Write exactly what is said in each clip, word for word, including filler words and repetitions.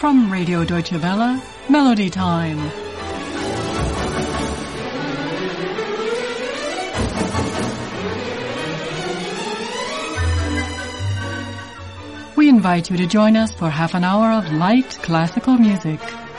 From Radio Deutsche Welle, Melody Time. We invite you to join us for half an hour of light classical music.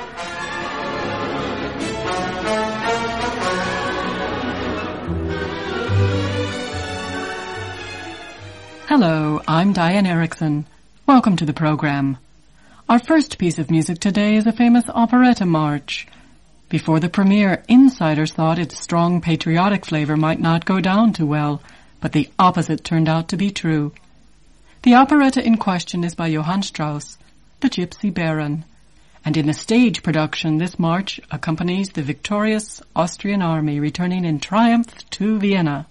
Hello, I'm Diane Erickson. Welcome to the program. Our first piece of music today is a famous operetta march. Before the premiere, insiders thought its strong patriotic flavor might not go down too well, but the opposite turned out to be true. The operetta in question is by Johann Strauss, The Gypsy Baron, and in a stage production this march accompanies the victorious Austrian army returning in triumph to Vienna.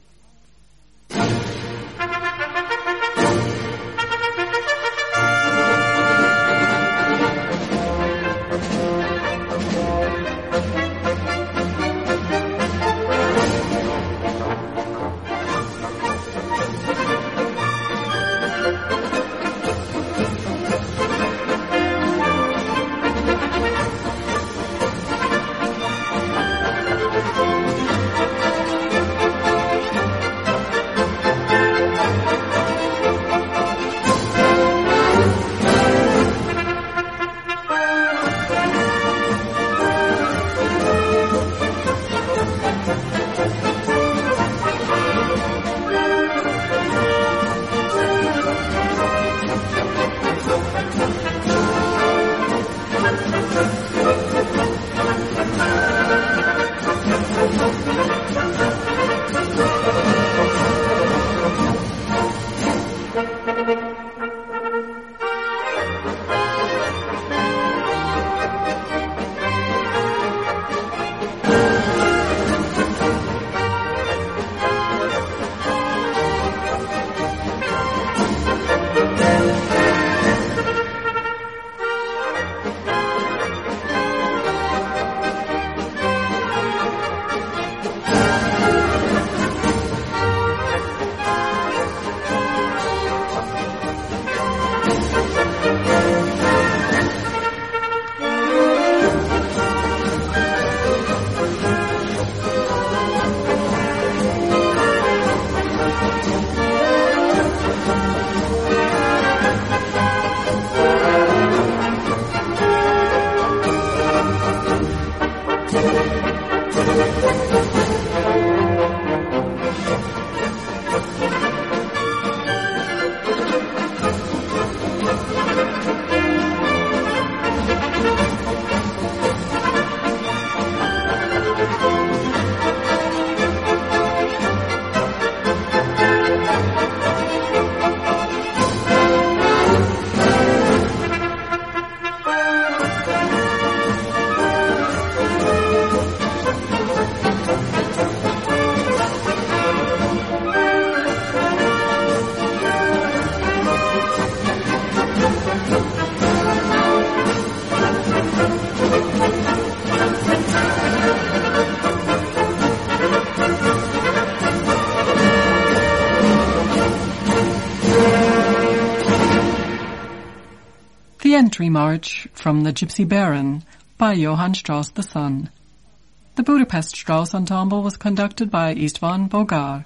The Entry March from The Gypsy Baron by Johann Strauss the Son. The Budapest Strauss Ensemble was conducted by István Bogár.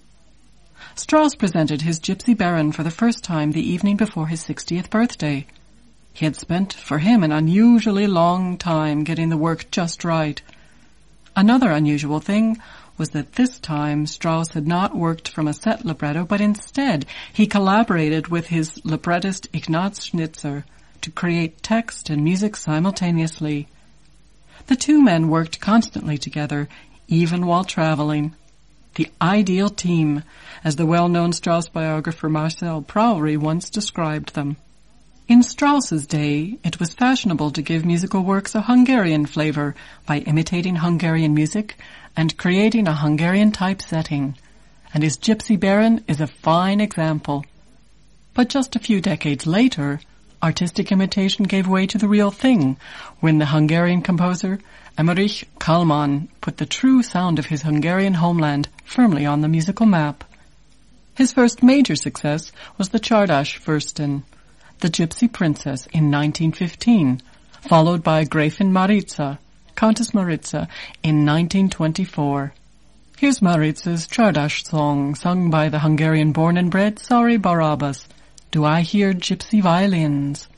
Strauss presented his Gypsy Baron for the first time the evening before his sixtieth birthday. He had spent, for him, an unusually long time getting the work just right. Another unusual thing was that this time Strauss had not worked from a set libretto, but instead he collaborated with his librettist Ignaz Schnitzer to create text and music simultaneously. The two men worked constantly together, even while traveling. The ideal team, as the well-known Strauss biographer Marcel Prowry once described them. In Strauss's day, it was fashionable to give musical works a Hungarian flavor by imitating Hungarian music and creating a Hungarian-type setting, and his Gypsy Baron is a fine example. But just a few decades later, artistic imitation gave way to the real thing when the Hungarian composer Emmerich Kálmán put the true sound of his Hungarian homeland firmly on the musical map. His first major success was the Csárdás Fürstin, the Gypsy Princess, in nineteen fifteen, followed by Gräfin Maritza, Countess Maritza, in nineteen twenty-four. Here's Maritza's Csárdás song, sung by the Hungarian-born and bred Sári Barabas. Do I hear gypsy violins?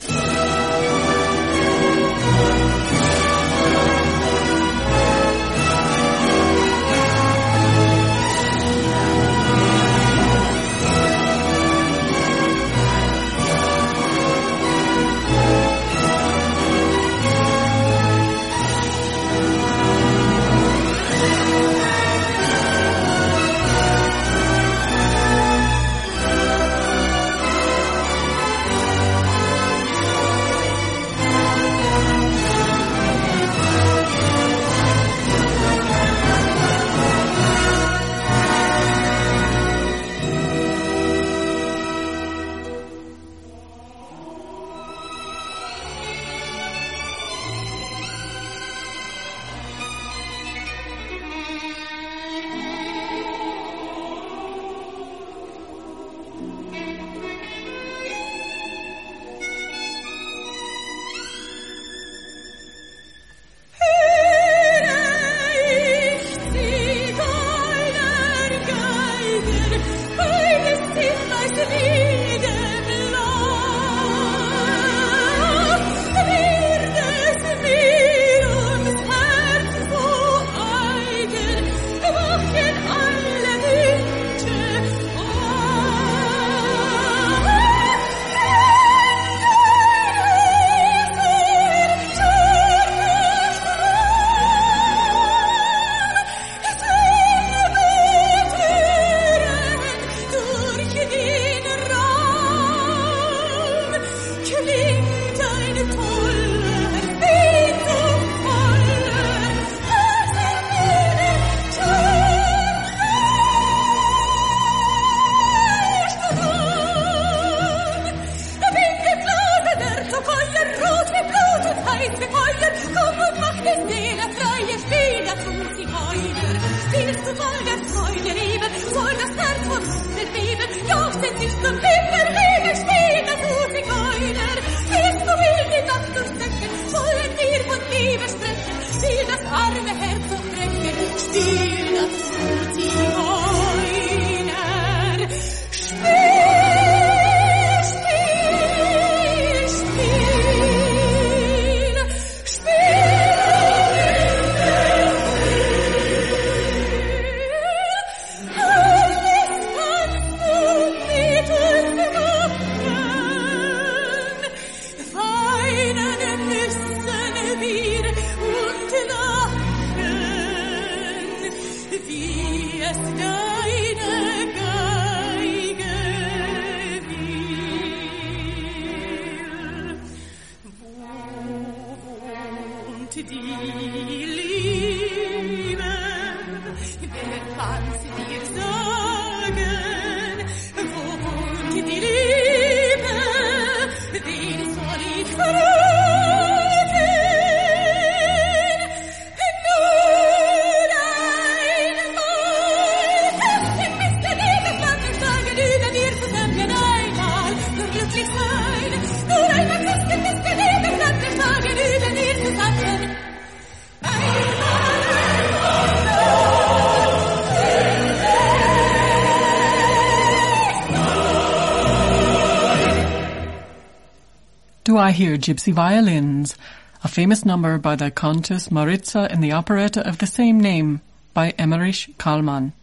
Do I Hear Gypsy Violins, a famous number by the Countess Maritza in the operetta of the same name by Emmerich Kallmann.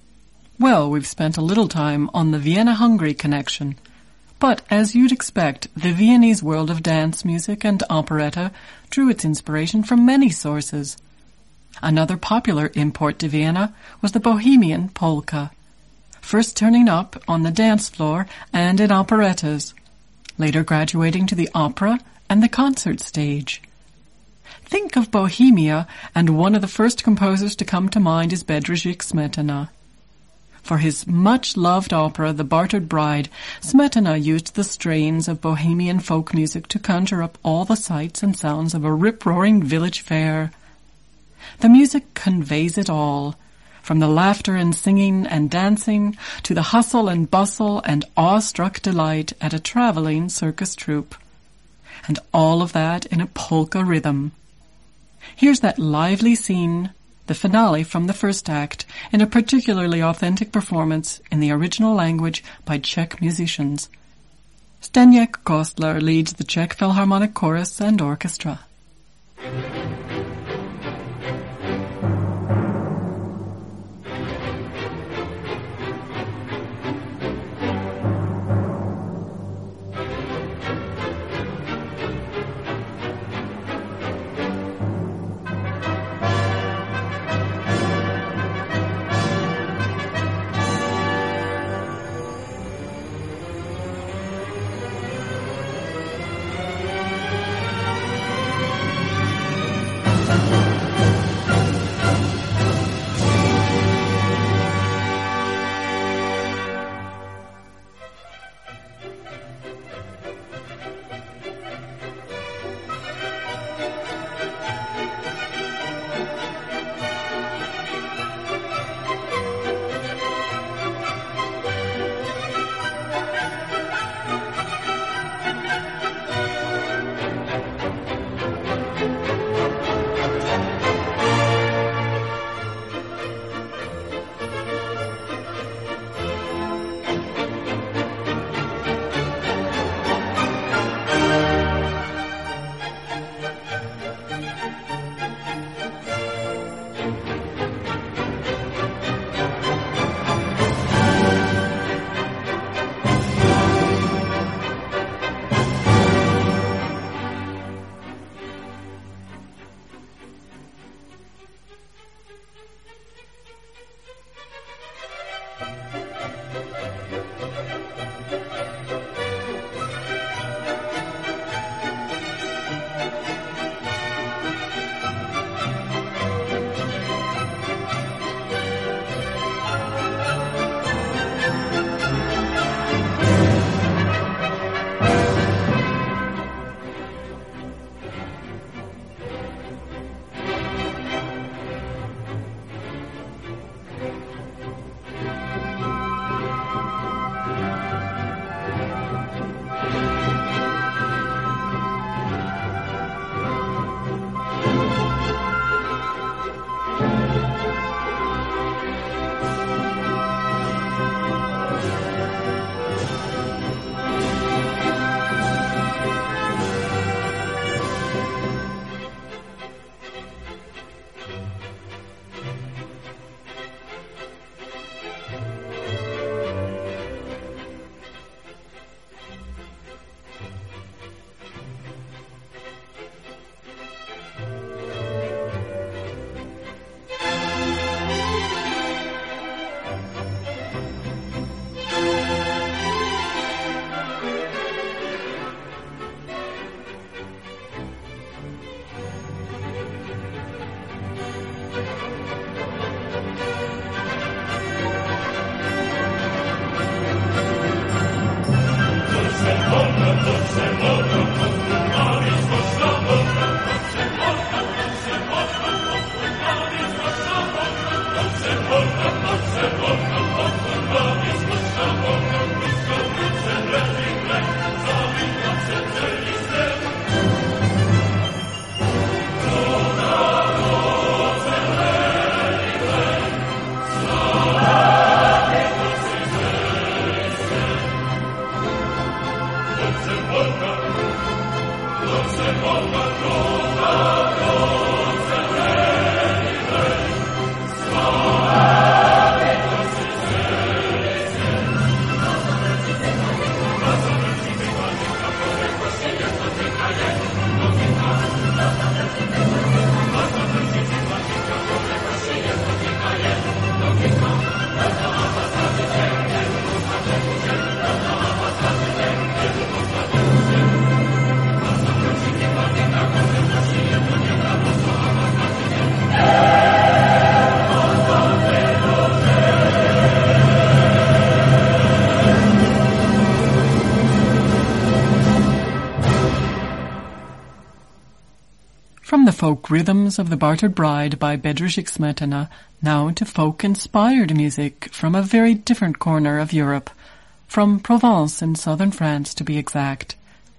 Well, we've spent a little time on the Vienna-Hungary connection, but as you'd expect, the Viennese world of dance music and operetta drew its inspiration from many sources. Another popular import to Vienna was the Bohemian polka, first turning up on the dance floor and in operettas, later graduating to the opera and the concert stage. Think of Bohemia, and one of the first composers to come to mind is Bedřich Smetana. For his much-loved opera, The Bartered Bride, Smetana used the strains of Bohemian folk music to conjure up all the sights and sounds of a rip-roaring village fair. The music conveys it all, from the laughter and singing and dancing to the hustle and bustle and awe-struck delight at a traveling circus troupe. and all of that in a polka rhythm. Here's that lively scene, the finale from the first act, in a particularly authentic performance in the original language by Czech musicians. Zdeněk Kostler leads the Czech Philharmonic Chorus and Orchestra. From the folk rhythms of the Bartered Bride by Bedřich Smetana, now to folk-inspired music from a very different corner of Europe, from Provence in southern France to be exact.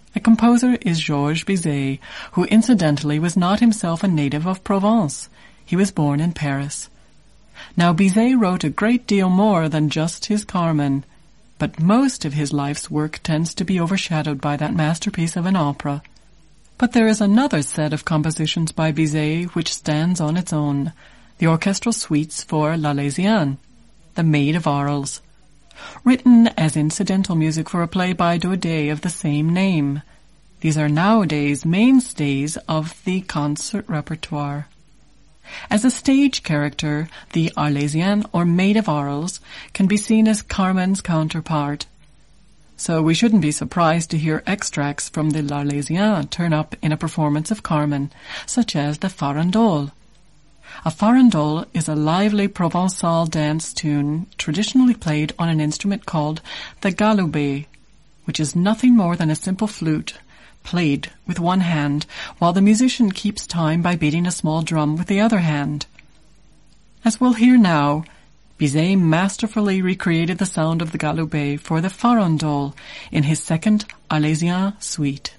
The composer is Georges Bizet, who incidentally was not himself a native of Provence. He was born in Paris. Now Bizet wrote a great deal more than just his Carmen, but most of his life's work tends to be overshadowed by that masterpiece of an opera. But there is another set of compositions by Bizet which stands on its own, the orchestral suites for L'Arlésienne, the Maid of Arles, written as incidental music for a play by Daudet of the same name. These are nowadays mainstays of the concert repertoire. As a stage character, the Arlésienne or Maid of Arles can be seen as Carmen's counterpart. So we shouldn't be surprised to hear extracts from the L'Arlésienne turn up in a performance of Carmen, such as the Farandole. A farandole is a lively Provençal dance tune traditionally played on an instrument called the galoubet, which is nothing more than a simple flute, played with one hand, while the musician keeps time by beating a small drum with the other hand. As we'll hear now, Bizet masterfully recreated the sound of the galoubet for the farandole in his second Arlésienne suite.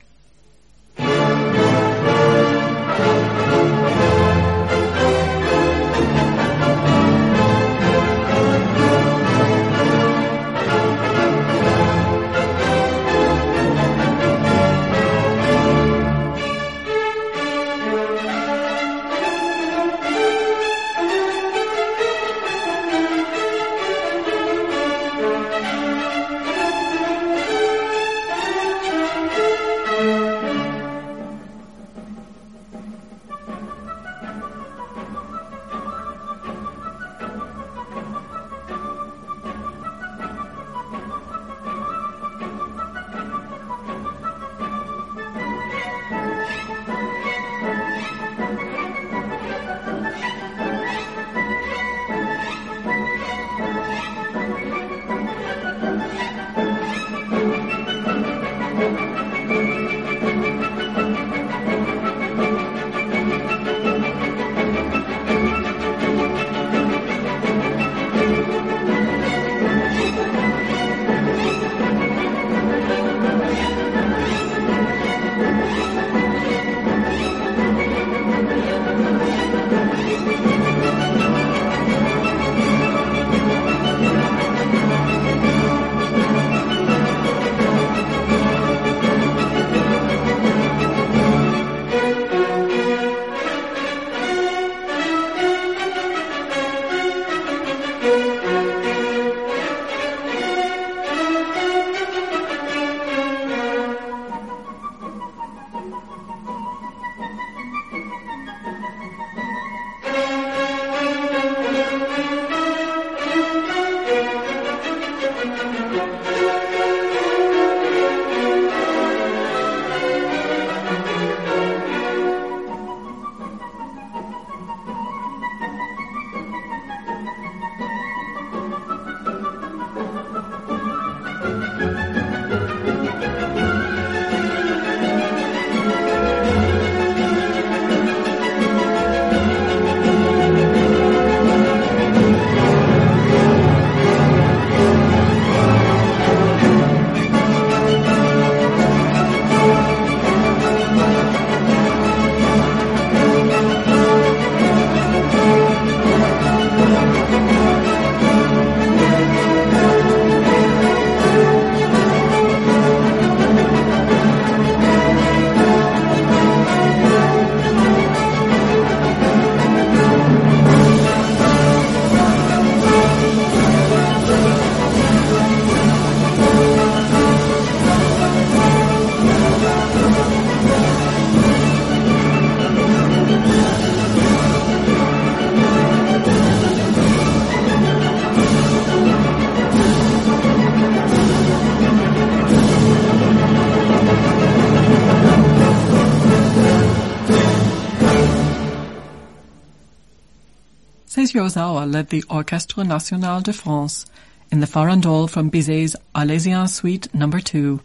Yozawa led the Orchestre National de France in the Farandole from Bizet's Arlésienne Suite number two.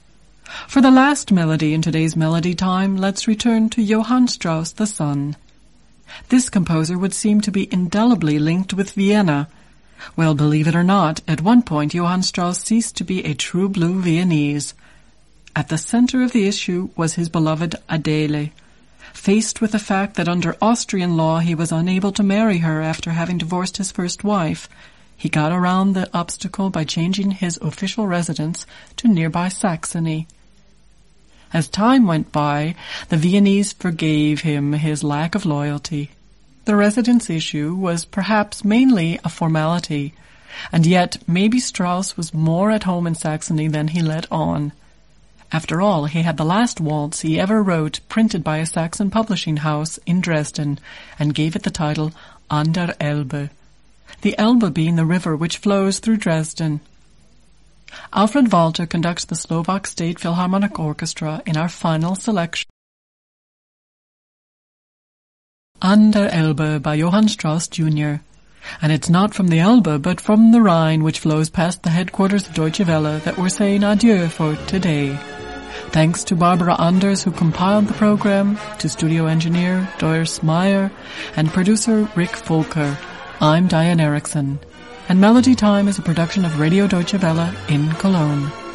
For the last melody in today's Melody Time, let's return to Johann Strauss the son. This composer would seem to be indelibly linked with Vienna. Well, believe it or not, at one point Johann Strauss ceased to be a true blue Viennese. At the center of the issue was his beloved Adele. Faced with the fact that under Austrian law he was unable to marry her after having divorced his first wife, he got around the obstacle by changing his official residence to nearby Saxony. As time went by, the Viennese forgave him his lack of loyalty. The residence issue was perhaps mainly a formality, and yet maybe Strauss was more at home in Saxony than he let on. After all, he had the last waltz he ever wrote printed by a Saxon publishing house in Dresden, and gave it the title An der Elbe, the Elbe being the river which flows through Dresden. Alfred Walter conducts the Slovak State Philharmonic Orchestra in our final selection. An der Elbe by Johann Strauss Junior And it's not from the Elbe, but from the Rhine, which flows past the headquarters of Deutsche Welle, that we're saying adieu for today. Thanks to Barbara Anders, who compiled the program, to studio engineer Doris Meyer, and producer Rick Volker. I'm Diane Erickson, and Melody Time is a production of Radio Deutsche Welle in Cologne.